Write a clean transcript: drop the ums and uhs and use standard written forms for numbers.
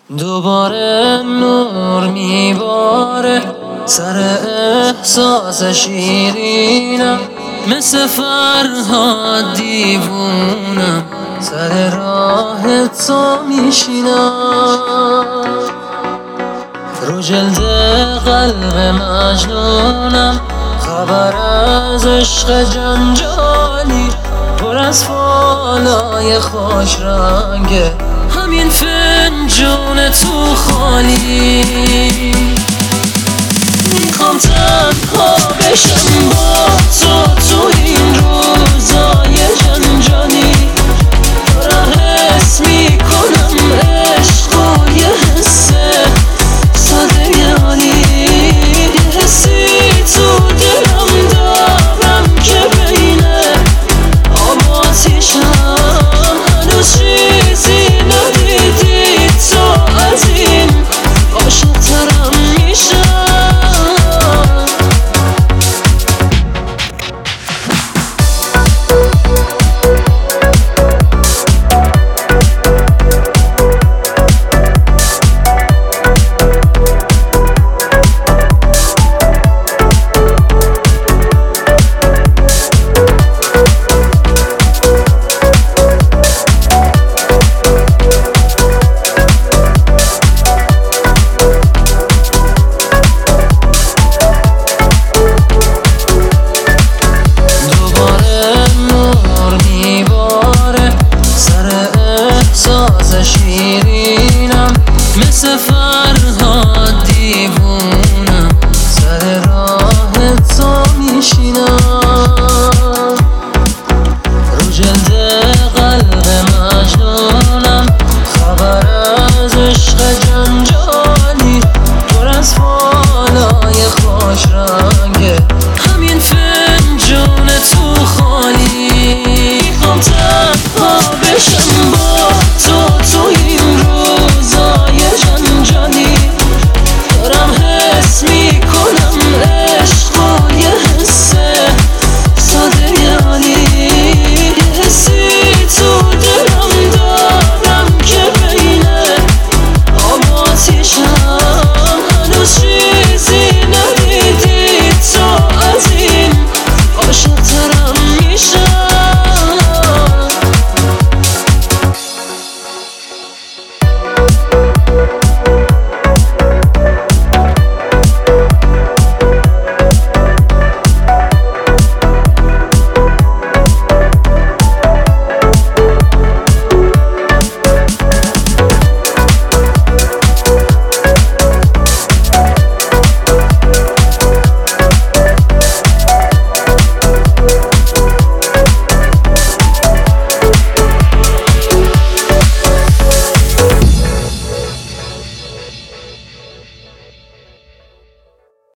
دوباره نور میباره سر احساس شیرینم، مثل فرهاد دیوونم سر راه تو میشینم. رو جلد قلب مجنونم، خبر از عشق جنجالی پر از فالای خوش رنگه، همین فنجون تو خالی. میخوام تنها بشم با تو این روزای جنجالی، دارم حس میکنم عشق و یه حس ساده عالی، یه حسی تو دلم دارم که بین آب و آتیشم هنوز چیزی ندیدی تو از این عاشق‌ترم میشم. شیرینم مثل فرهاد دیوونم